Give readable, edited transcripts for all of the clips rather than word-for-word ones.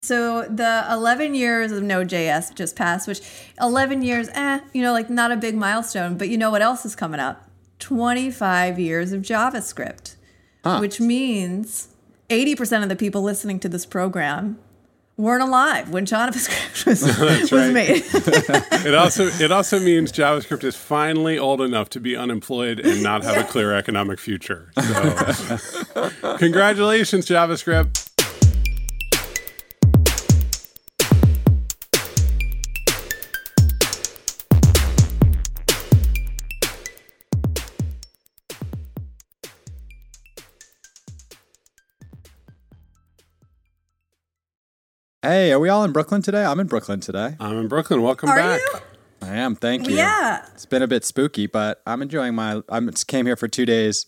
So the 11 years of Node.js just passed, which 11 years, like not a big milestone. But you know what else is coming up? 25 years of JavaScript, which means 80% of the people listening to this program weren't alive when JavaScript was made. It also means JavaScript is finally old enough to be unemployed and not have a clear economic future. So, congratulations, JavaScript. Hey, are we all in Brooklyn today? I'm in Brooklyn today. I'm in Brooklyn. Welcome back. You? I am. Thank you. Yeah. It's been a bit spooky, but I'm enjoying I came here for 2 days.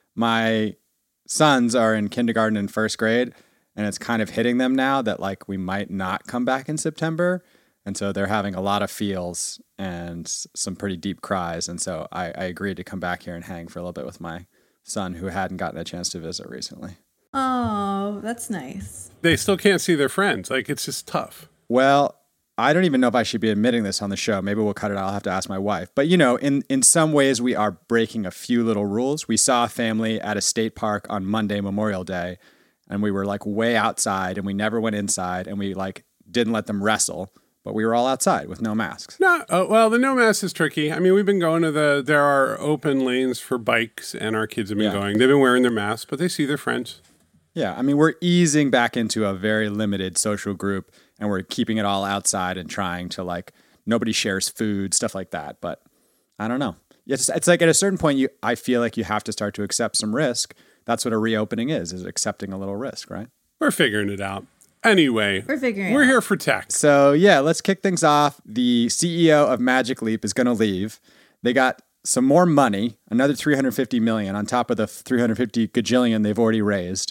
My sons are in kindergarten and first grade, and it's kind of hitting them now that like we might not come back in September. And so they're having a lot of feels and some pretty deep cries. And so I agreed to come back here and hang for a little bit with my son who hadn't gotten a chance to visit recently. Oh, that's nice. They still can't see their friends. Like, it's just tough. Well, I don't even know if I should be admitting this on the show. Maybe we'll cut it out. I'll have to ask my wife. But, in some ways, we are breaking a few little rules. We saw a family at a state park on Monday, Memorial Day, and we were like way outside, and we never went inside, and we like didn't let them wrestle. But we were all outside with no masks. No, well, the no mask is tricky. I mean, we've been going to there are open lanes for bikes, and our kids have been going. They've been wearing their masks, but they see their friends. Yeah, I mean, we're easing back into a very limited social group, and we're keeping it all outside and trying to, like, nobody shares food, stuff like that. But I don't know. It's like at a certain point, I feel like you have to start to accept some risk. That's what a reopening is accepting a little risk, right? We're figuring it out. Anyway, we're here for tech. So, yeah, let's kick things off. The CEO of Magic Leap is going to leave. They got some more money, another $350 million on top of the $350 gajillion they've already raised.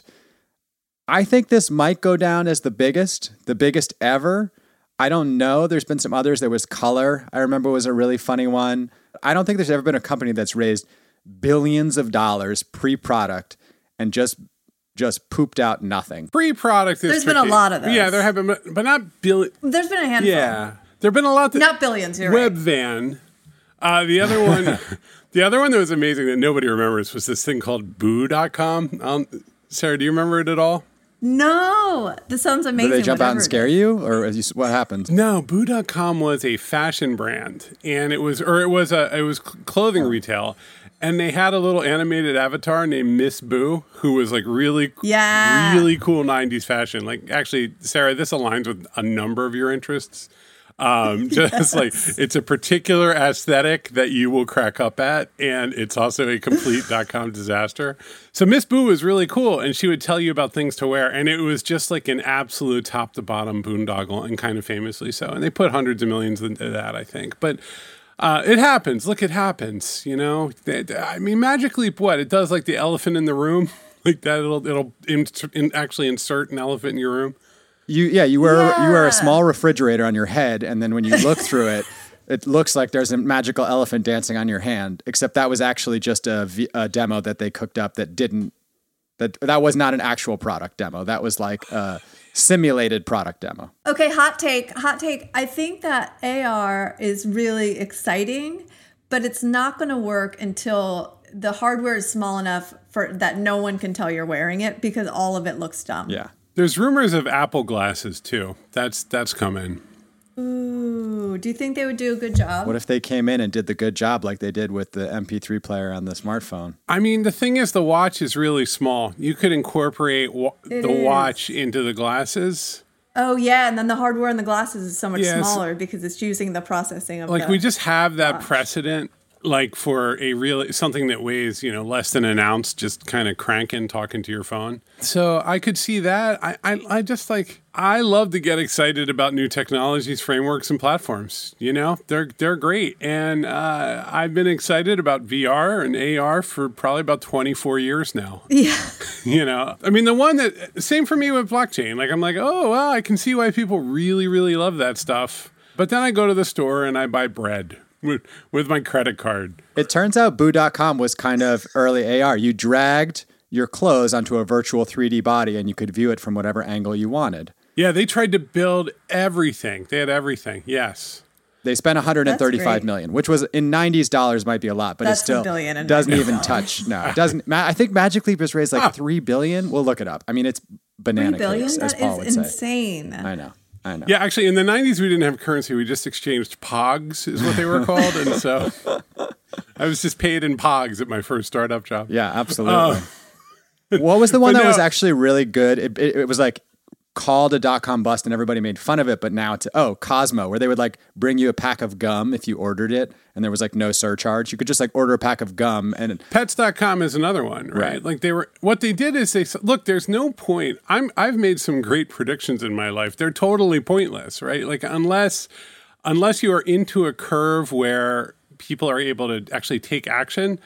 I think this might go down as the biggest ever. I don't know. There's been some others. There was Color, I remember, was a really funny one. I don't think there's ever been a company that's raised billions of dollars pre-product and just pooped out nothing. Pre-product is There's tricky. been a lot of those. Yeah, there have been, but not billions. There's been a handful. Yeah, there have been a lot. Not billions, you're right. Webvan. The other one, the other one that was amazing that nobody remembers was this thing called Boo.com. Sarah, do you remember it at all? No, this sounds amazing. Did they jump out and scare you, or what happened? No, Boo.com was a fashion brand, and it was clothing retail, and they had a little animated avatar named Miss Boo, who was like really cool 90s fashion. Like, actually, Sarah, this aligns with a number of your interests. Just like it's a particular aesthetic that you will crack up at, and it's also a complete .com disaster. So Miss Boo was really cool, and she would tell you about things to wear, and it was just like an absolute top to bottom boondoggle, and kind of famously so. And they put hundreds of millions into that, I think. But it happens. Look, it happens. I mean, Magic Leap, what it does, like the elephant in the room, like that. It'll actually insert an elephant in your room. You wear a small refrigerator on your head, and then when you look through it, it looks like there's a magical elephant dancing on your hand. Except that was actually just a demo that they cooked up that was not an actual product demo. That was like a simulated product demo. Okay, hot take. I think that AR is really exciting, but it's not going to work until the hardware is small enough for that no one can tell you're wearing it because all of it looks dumb. Yeah. There's rumors of Apple glasses too. That's coming. Ooh, do you think they would do a good job? What if they came in and did the good job like they did with the MP3 player on the smartphone? I mean, the thing is, the watch is really small. You could incorporate the watch into the glasses. Oh, yeah, and then the hardware in the glasses is so much smaller because it's using the processing of we just have that precedent. Like for something that weighs, less than an ounce, just kind of cranking, talking to your phone. So I could see that. I love to get excited about new technologies, frameworks, and platforms. They're great. And I've been excited about VR and AR for probably about 24 years now. Yeah. I mean, the one that, same for me with blockchain. Like, I'm like, oh, well, I can see why people really, really love that stuff. But then I go to the store and I buy bread with my credit card. It turns out Boo.com was kind of early AR. You dragged your clothes onto a virtual 3D body and you could view it from whatever angle you wanted. Yeah, they tried to build everything. They had everything. Yes. They spent $135 million, which was in 90s dollars might be a lot, but it still doesn't even touch. No, it doesn't. I think Magic Leap has raised like $3 billion. We'll look it up. I mean, it's banana cakes, as Paul would say. That is insane. I know. Yeah, actually, in the 90s, we didn't have currency. We just exchanged pogs, is what they were called. And so I was just paid in pogs at my first startup job. Yeah, absolutely. What was the one that was actually really good? It was like called a .com bust and everybody made fun of it, but now it's Cosmo, where they would like bring you a pack of gum if you ordered it and there was like no surcharge. You could just like order a pack of gum. And Pets.com is another one, right? Like what they did is they said, look, there's no point. I've made some great predictions in my life. They're totally pointless, right? Like unless you are into a curve where people are able to actually take action,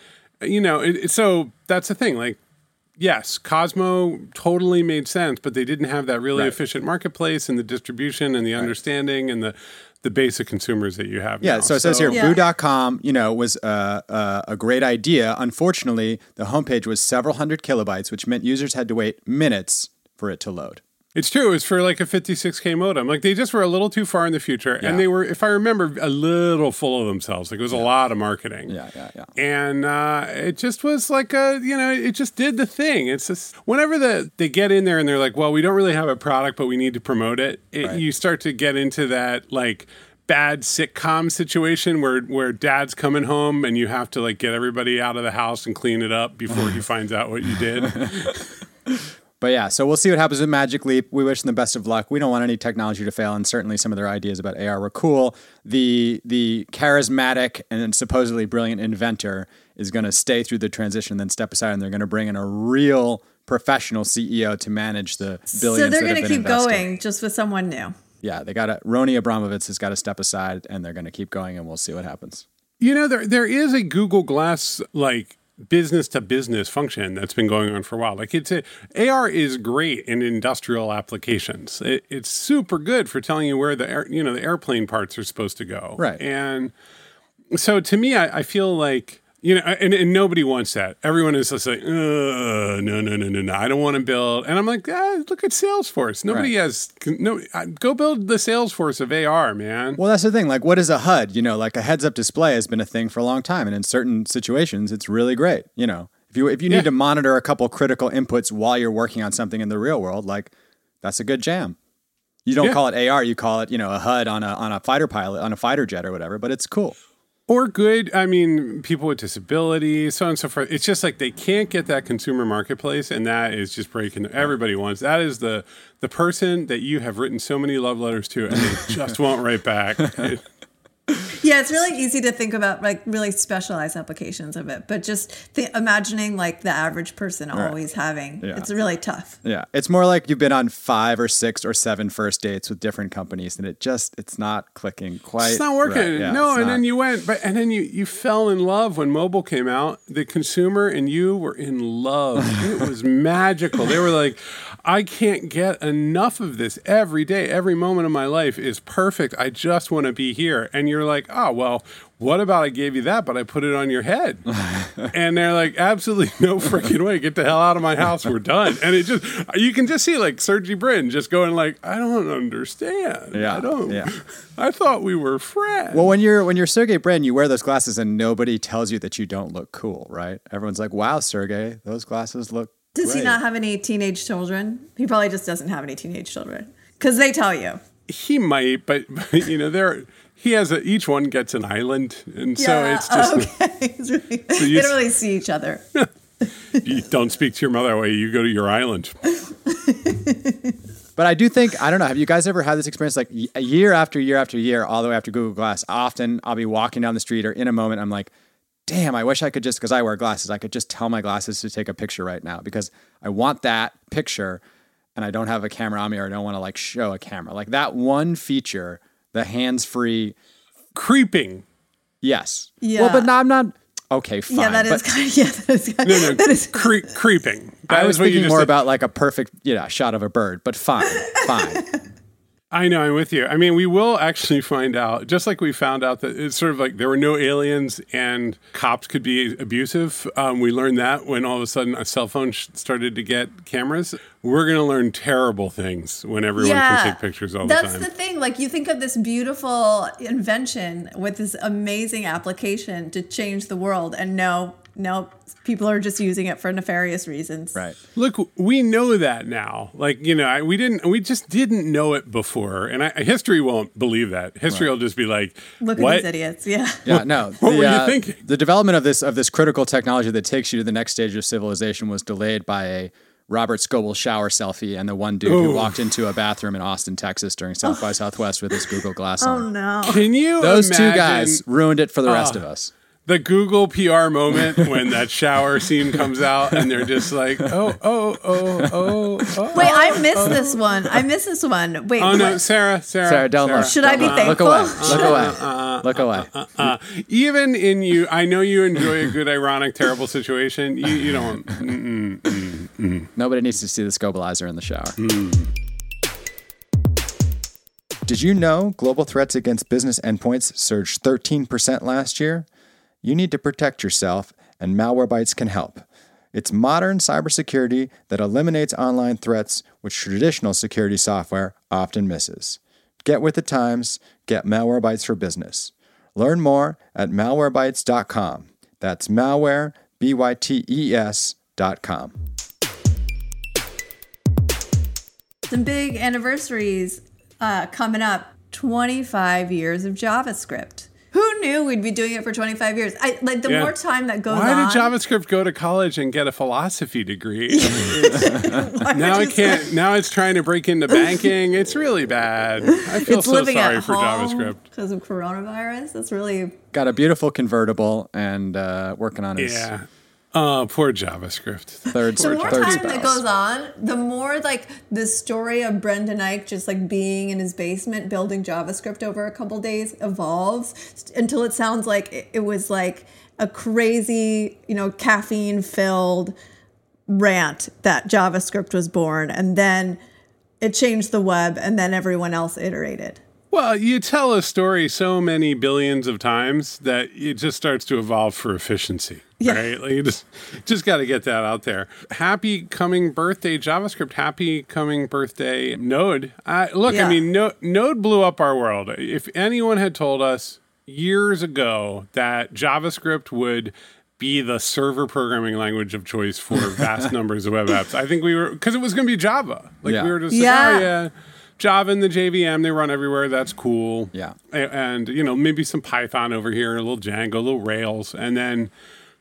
so that's the thing. Like, yes, Cosmo totally made sense, but they didn't have that really efficient marketplace and the distribution and the understanding and the basic consumers that you have. Yeah, now. so it says here, Boo.com, was a great idea. Unfortunately, the homepage was several hundred kilobytes, which meant users had to wait minutes for it to load. It's true. It was for like a 56K modem. Like they just were a little too far in the future. Yeah. And they were, if I remember, a little full of themselves. Like it was a lot of marketing. Yeah. And it just was like it just did the thing. It's just, whenever they get in there and they're like, well, we don't really have a product, but we need to promote it. You start to get into that like bad sitcom situation where dad's coming home and you have to like get everybody out of the house and clean it up before he finds out what you did. But yeah, so we'll see what happens with Magic Leap. We wish them the best of luck. We don't want any technology to fail, and certainly some of their ideas about AR were cool. The charismatic and supposedly brilliant inventor is going to stay through the transition, then step aside, and they're going to bring in a real professional CEO to manage the billions. So they're going to keep going just with someone new. Yeah, Roni Abramovich has got to step aside, and they're going to keep going, and we'll see what happens. There is a Google Glass like business to business function that's been going on for a while. Like AR is great in industrial applications. It's super good for telling you where the airplane parts are supposed to go. Right. And so to me, I feel like, and nobody wants that. Everyone is just like, no, I don't want to build. And I'm like, look at Salesforce. Nobody has, go build the Salesforce of AR, man. Well, that's the thing. Like, what is a HUD? Like a heads-up display has been a thing for a long time. And in certain situations, it's really great. If you need to monitor a couple critical inputs while you're working on something in the real world, like that's a good jam. You don't call it AR, you call it, a HUD on a fighter pilot, on a fighter jet or whatever, but it's cool. Or people with disabilities, so on and so forth. It's just like they can't get that consumer marketplace, and that is just breaking. Everybody wants. That is the person that you have written so many love letters to, and they just won't write back. Yeah, it's really easy to think about like really specialized applications of it, but just imagining like the average person always having, it's really tough. Yeah, it's more like you've been on 5 or 6 or 7 first dates with different companies, and it's not clicking quite. It's not working. Right. Yeah, no, and then you went, and then you fell in love when mobile came out. The consumer and you were in love. It was magical. They were like, I can't get enough of this every day. Every moment of my life is perfect. I just want to be here. And you're like, oh, well, what about I gave you that, but I put it on your head? And they're like, absolutely no freaking way. Get the hell out of my house. We're done. And you can just see like Sergey Brin just going like, I don't understand. Yeah. I thought we were friends. Well, when you're Sergey Brin, you wear those glasses and nobody tells you that you don't look cool, right? Everyone's like, wow, Sergey, those glasses look Does he not have any teenage children? He probably just doesn't have any teenage children because they tell you. He might, but he has each one gets an island, and so it's just okay. They don't really see each other. You don't speak to your mother that way. You go to your island. But I do think, I don't know, have you guys ever had this experience like year after year after year, all the way after Google Glass? Often I'll be walking down the street or in a moment, I'm like, damn, I wish I could just, because I wear glasses, I could just tell my glasses to take a picture right now because I want that picture and I don't have a camera on me or I don't want to like show a camera. Like that one feature, the hands-free. Creeping. Yes. Yeah. Well, but no, I'm not. Okay, fine. Yeah, that is creeping. I was thinking more about like a perfect, shot of a bird, but fine. I know, I'm with you. I mean, we will actually find out, just like we found out that it's sort of like there were no aliens and cops could be abusive. We learned that when all of a sudden a cell phone started to get cameras. We're going to learn terrible things when everyone can take pictures all the time. That's the thing. Like, you think of this beautiful invention with this amazing application to change the world, and no, people are just using it for nefarious reasons. Right. Look, we know that now. Like, we just didn't know it before. And history won't believe that. History will just be like, look what? at these idiots. Yeah. Yeah, no. What were you thinking? The development of this critical technology that takes you to the next stage of civilization was delayed by a Robert Scoble shower selfie and the one dude who walked into a bathroom in Austin, Texas during South by Southwest with his Google Glass on. Oh, no. Can you Those imagine two guys ruined it for the rest of us. the Google PR moment when that shower scene comes out and they're just like, oh. Wait, I missed this one. Wait. Oh, no, Sarah, don't look. Should I be thankful? Look away. Even in you, I know you enjoy a good, ironic, terrible situation. You don't. Nobody needs to see the Scobalizer in the shower. Did you know global threats against business endpoints surged 13% last year? You need to protect yourself, and Malwarebytes can help. It's modern cybersecurity that eliminates online threats, which traditional security software often misses. Get with the times. Get Malwarebytes for business. Learn more at malwarebytes.com. That's malware, BYTES.com. Some big anniversaries coming up. 25 years of JavaScript. Who knew we'd be doing it for 25 years? More time that goes on. Why did JavaScript go to college and get a philosophy degree? Now it can't. Now it's trying to break into banking. It's really bad. I feel so sorry for JavaScript because of coronavirus. That's really got a beautiful convertible and working on his. Yeah. Oh, poor JavaScript. The more time that goes on, the more the story of Brendan Eich just being in his basement building JavaScript over a couple days evolves until it sounds like it was like a crazy, caffeine-filled rant that JavaScript was born, and then it changed the web, and then everyone else iterated. Well, you tell a story so many billions of times that it just starts to evolve for efficiency, right? Like you just got to get that out there. Happy coming birthday, JavaScript. Happy coming birthday, Node. I mean, Node blew up our world. If anyone had told us years ago that JavaScript would be the server programming language of choice for vast numbers of web apps, I think because it was going to be Java. We were just Java and the JVM, they run everywhere. That's cool. Yeah. And, maybe some Python over here, a little Django, a little Rails. And then,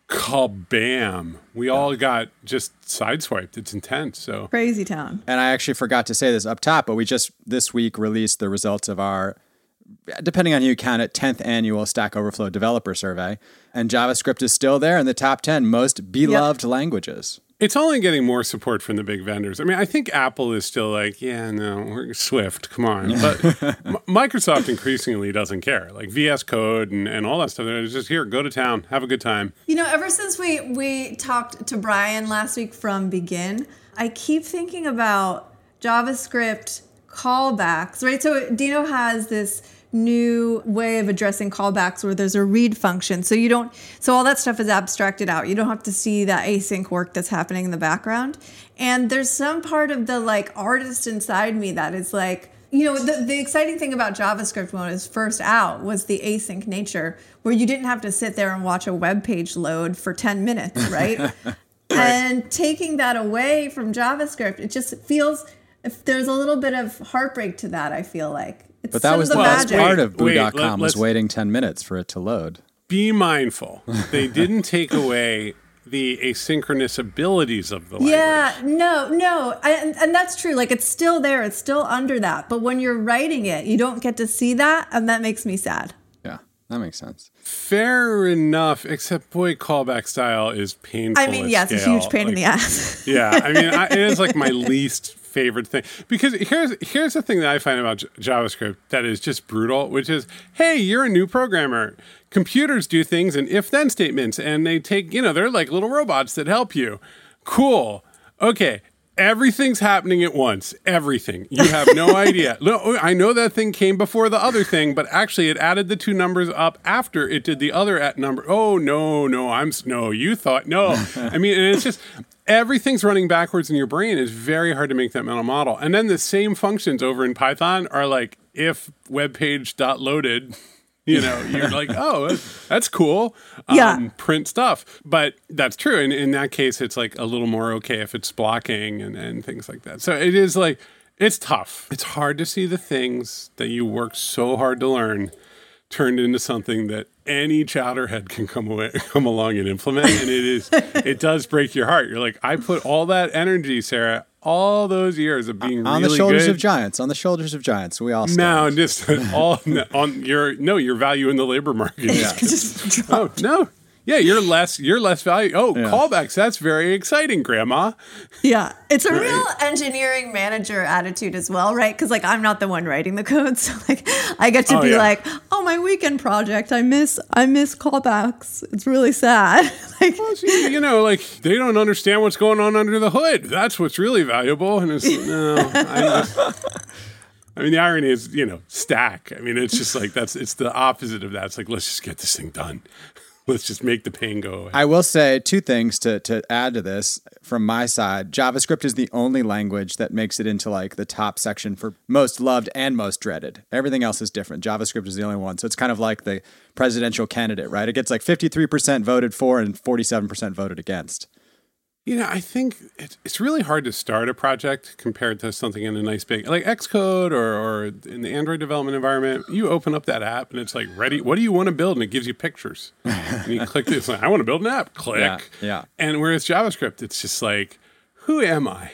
kabam. We all got just sideswiped. It's intense. So crazy town. And I actually forgot to say this up top, but we just this week released the results of our, depending on who you count it, 10th annual Stack Overflow developer survey. And JavaScript is still there in the top 10 most beloved languages. It's only getting more support from the big vendors. I mean, I think Apple is still like, we're Swift, come on. But Microsoft increasingly doesn't care. Like VS Code and all that stuff. They're just here, go to town, have a good time. Ever since we talked to Brian last week from Begin, I keep thinking about JavaScript callbacks, right? So Dino has this new way of addressing callbacks where there's a read function. So all that stuff is abstracted out. You don't have to see that async work that's happening in the background. And there's some part of the artist inside me that is the exciting thing about JavaScript when it was first out was the async nature, where you didn't have to sit there and watch a web page load for 10 minutes, right? And taking that away from JavaScript, it just feels, if there's a little bit of heartbreak to that, I feel like. But that was the best part of Boo.com was waiting 10 minutes for it to load. Be mindful. They didn't take away the asynchronous abilities of the language. Yeah, no. And that's true. It's still there. It's still under that. But when you're writing it, you don't get to see that. And that makes me sad. Yeah, that makes sense. Fair enough, except boy, callback style is painful. I mean, it's a huge pain in the ass. Yeah, I mean, it is my least favorite thing, because here's the thing that I find about JavaScript that is just brutal, which is, hey, you're a new programmer. Computers do things in if-then statements, and they take, they're like little robots that help you. Cool. Okay. Everything's happening at once. Everything. You have no idea. No, I know that thing came before the other thing, but actually it added the two numbers up after it did the other at number. Oh, no, you thought, no. I mean, and it's just, everything's running backwards in your brain. It's very hard to make that mental model. And then the same functions over in Python are like, if webpage.loaded, you know, you're like, oh, that's cool. Print stuff. But that's true. And in that case, it's like a little more okay if it's blocking and things like that. So it is like, it's tough. It's hard to see the things that you worked so hard to learn turned into something that any chowderhead can come along and implement. And it does break your heart. You're like, I put all that energy, Sarah, all those years of being on really the shoulders good. of giants. On the shoulders of giants, we all stand. Now, just all on your value in the labor market. Yeah. Oh no, yeah, you're less value. Oh, yeah. Callbacks. That's very exciting, Grandma. Yeah, it's a real engineering manager attitude as well, right? Because like I'm not the one writing the code, so like I get to be like, oh, my weekend project, I miss callbacks. It's really sad. Like, well, see, you know, like they don't understand what's going on under the hood. That's what's really valuable. And it's I mean, the irony is, you know, stack. I mean, it's just like it's the opposite of that. It's like, let's just get this thing done. Let's just make the pain go away. I will say two things to add to this from my side. JavaScript is the only language that makes it into like the top section for most loved and most dreaded. Everything else is different. JavaScript is the only one. So it's kind of like the presidential candidate, right? It gets like 53% voted for and 47% voted against. You know, I think it's really hard to start a project compared to something in a nice big, like Xcode or in the Android development environment. You open up that app and it's like, ready, what do you want to build? And it gives you pictures. And you click this, like, I want to build an app. Click. Yeah. And whereas JavaScript, it's just like, who am I?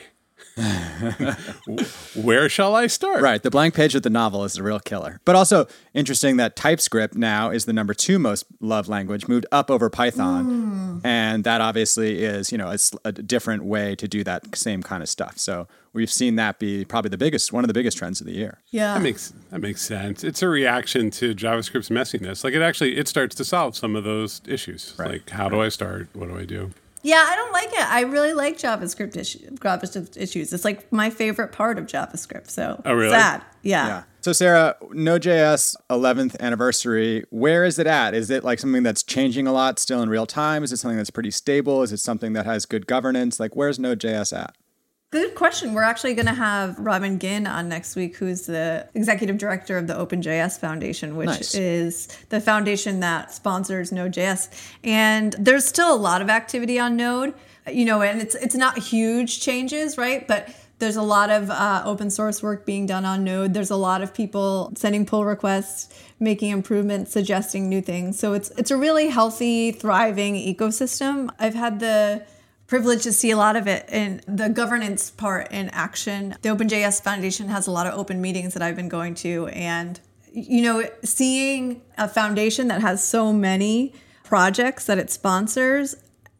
Where shall I start? Right. The blank page with the novel is the real killer. But also interesting that TypeScript now is the number 2 most loved language, moved up over Python. And that obviously is, you know, it's a different way to do that same kind of stuff. So we've seen that be probably one of the biggest trends of the year. Yeah. That makes sense. It's a reaction to JavaScript's messiness. Like it starts to solve some of those issues. Right. Like, how do I start? What do I do? Yeah, I don't like it. I really like JavaScript issues. It's like my favorite part of JavaScript. So sad. Yeah. So Sarah, Node.js 11th anniversary, where is it at? Is it like something that's changing a lot still in real time? Is it something that's pretty stable? Is it something that has good governance? Like, where's Node.js at? Good question. We're actually going to have Robin Ginn on next week, who's the executive director of the OpenJS Foundation, which is the foundation that sponsors Node.js. And there's still a lot of activity on Node, you know, and it's not huge changes, right? But there's a lot of open source work being done on Node. There's a lot of people sending pull requests, making improvements, suggesting new things. So it's a really healthy, thriving ecosystem. I've had the privilege to see a lot of it in the governance part in action. The OpenJS Foundation has a lot of open meetings that I've been going to. And, you know, seeing a foundation that has so many projects that it sponsors,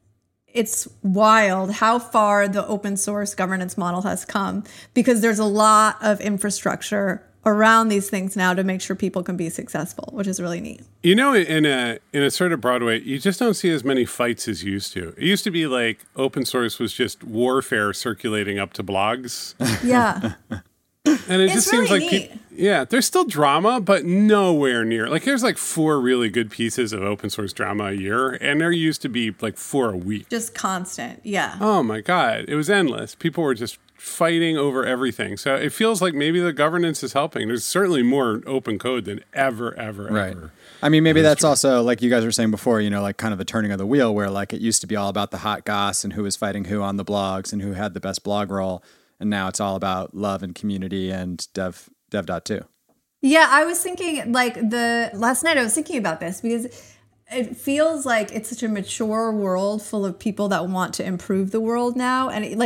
it's wild how far the open source governance model has come, because there's a lot of infrastructure around these things now to make sure people can be successful, which is really neat. You know, in a sort of broad way, you just don't see as many fights as you used to. It used to be like open source was just warfare circulating up to blogs. Yeah. And it just seems like, there's still drama, but nowhere near. Like, there's like 4 really good pieces of open source drama a year, and there used to be like 4 a week. Just constant, yeah. Oh my God. It was endless. People were just fighting over everything. So it feels like maybe the governance is helping. There's certainly more open code than ever. Right. I mean, maybe that's also, like you guys were saying before, you know, like kind of the turning of the wheel, where like it used to be all about the hot goss and who was fighting who on the blogs and who had the best blog role. And now it's all about love and community and dev.to. Yeah, I was thinking last night I was thinking about this because it feels like it's such a mature world full of people that want to improve the world now. And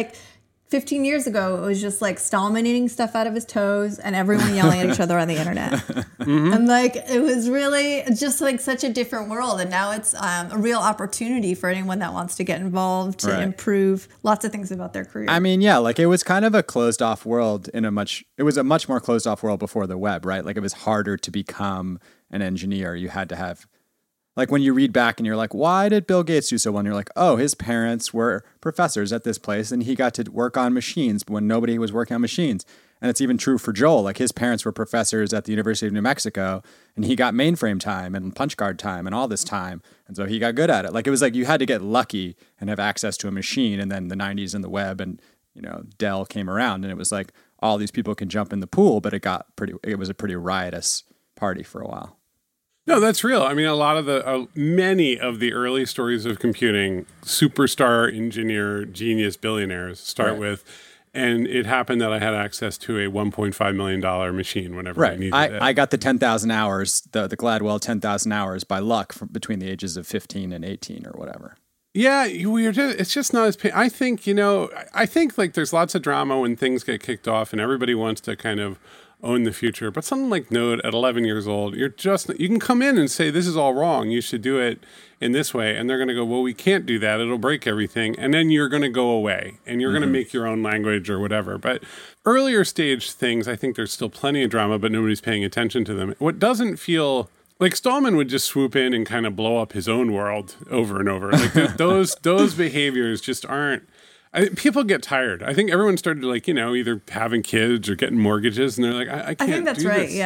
15 years ago, it was just like Stallman eating stuff out of his toes and everyone yelling at each other on the internet. Mm-hmm. And it was really just like such a different world. And now it's a real opportunity for anyone that wants to get involved to improve lots of things about their career. I mean, yeah, like it was kind of a closed off world it was a much more closed off world before the web, right? Like it was harder to become an engineer. You had to have Like when you read back and you're like, why did Bill Gates do so well? And you're like, oh, his parents were professors at this place and he got to work on machines when nobody was working on machines. And it's even true for Joel. Like his parents were professors at the University of New Mexico and he got mainframe time and punch card time and all this time. And so he got good at it. Like it was like you had to get lucky and have access to a machine. And then the 90s and the web and, Dell came around and it was like all these people can jump in the pool, but it was a pretty riotous party for a while. No, that's real. I mean, a lot of many of the early stories of computing, superstar engineer, genius billionaires start with, and it happened that I had access to a $1.5 million machine whenever I needed it. I got the 10,000 hours, the Gladwell 10,000 hours by luck between the ages of 15 and 18 or whatever. Yeah, it's just not as I think, I think like there's lots of drama when things get kicked off and everybody wants to kind of own the future. But something like Node at 11 years old, you can come in and say, this is all wrong. You should do it in this way. And they're going to go, well, we can't do that. It'll break everything. And then you're going to go away and you're going to make your own language or whatever. But earlier stage things, I think there's still plenty of drama, but nobody's paying attention to them. What doesn't feel like Stallman would just swoop in and kind of blow up his own world over and over. Like those behaviors just aren't. People get tired. I think everyone started either having kids or getting mortgages, and they're like, I can't. I think that's do right. this.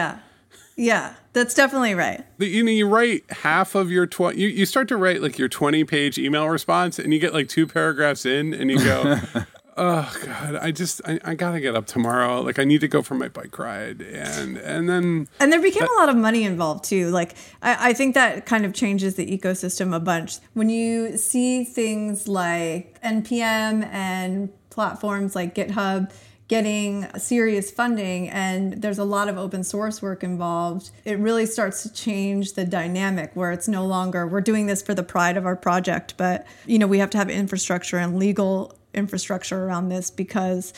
Yeah, that's definitely right. You write half of your you start to write like your 20-page email response, and you get like 2 paragraphs in, and you go. Oh God! I gotta get up tomorrow. Like I need to go for my bike ride, and then there became a lot of money involved too. Like I think that kind of changes the ecosystem a bunch when you see things like NPM and platforms like GitHub getting serious funding, and there's a lot of open source work involved. It really starts to change the dynamic where it's no longer we're doing this for the pride of our project, but we have to have infrastructure and legal infrastructure around this because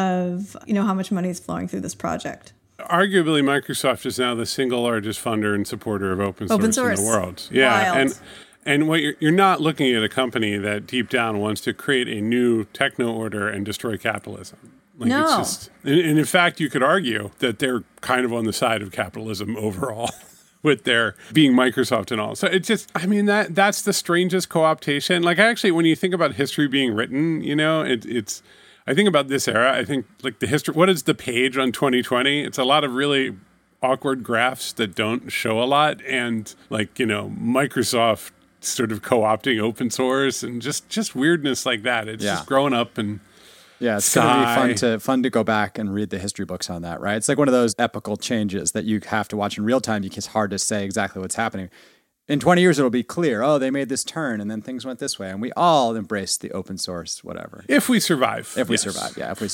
of how much money is flowing through this project. Arguably, Microsoft is now the single largest funder and supporter of open source in the world. Yeah, Wild. and what you're not looking at a company that deep down wants to create a new techno order and destroy capitalism. Like no. It's just, and in fact, you could argue that they're kind of on the side of capitalism overall. With their being Microsoft and all. So it's just, that's the strangest co-optation. Like when you think about history being written, it's, I think about this era, I think like the history, what is the page on 2020? It's a lot of really awkward graphs that don't show a lot. And Microsoft sort of co-opting open source and just weirdness like that. It's just growing up and it's going to be fun to go back and read the history books on that, right? It's like one of those epical changes that you have to watch in real time. It's hard to say exactly what's happening. In 20 years, it'll be clear, they made this turn and then things went this way. And we all embrace the open source, whatever. If we survive. If we survive.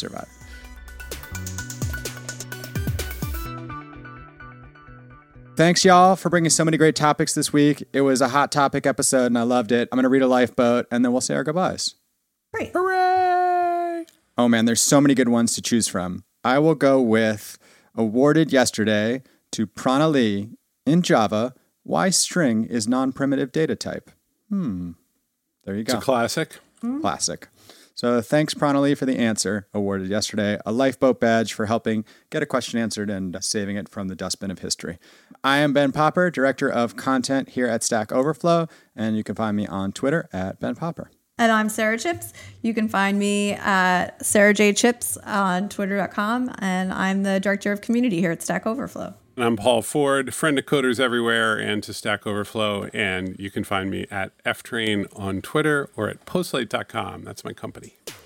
Thanks, y'all, for bringing so many great topics this week. It was a hot topic episode and I loved it. I'm going to read a lifeboat and then we'll say our goodbyes. Great. Hooray! Oh man, there's so many good ones to choose from. I will go with awarded yesterday to Pranali in Java, why string is non-primitive data type. There you go. It's a classic. Classic. So thanks, Pranali, for the answer. Awarded yesterday a lifeboat badge for helping get a question answered and saving it from the dustbin of history. I am Ben Popper, Director of Content here at Stack Overflow, and you can find me on Twitter at Ben Popper. And I'm Sarah Chips. You can find me at Sarah J. Chips on Twitter.com, and I'm the Director of Community here at Stack Overflow. And I'm Paul Ford, friend of coders everywhere and to Stack Overflow, and you can find me at ftrain on Twitter or at postlight.com. That's my company.